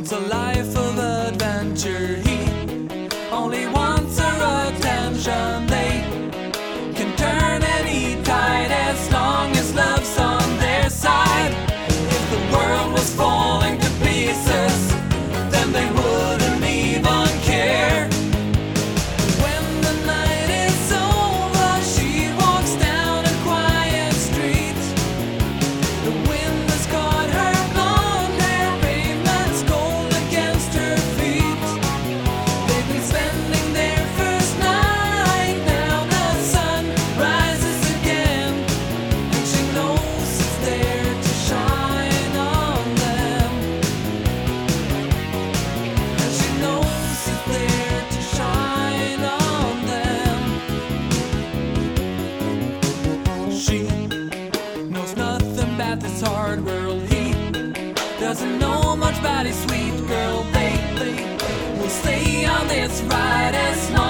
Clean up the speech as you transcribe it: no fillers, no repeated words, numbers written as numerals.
wants a life of adventure. He only wants her attention. They can turn any tide as long as love's on their side. If the world was falling to pieces, then they wouldn't even care. When the night is over, she walks down a quiet street. The wind has caught her blonde hair, pavement's cold against her feet. They've been spending their first night, now the sun rises again, and she knows it's there to shine on them. And she knows it's there to shine on them. She knows nothing about this hard world. He doesn't know much about his sweet girl. They will stay on this ride as long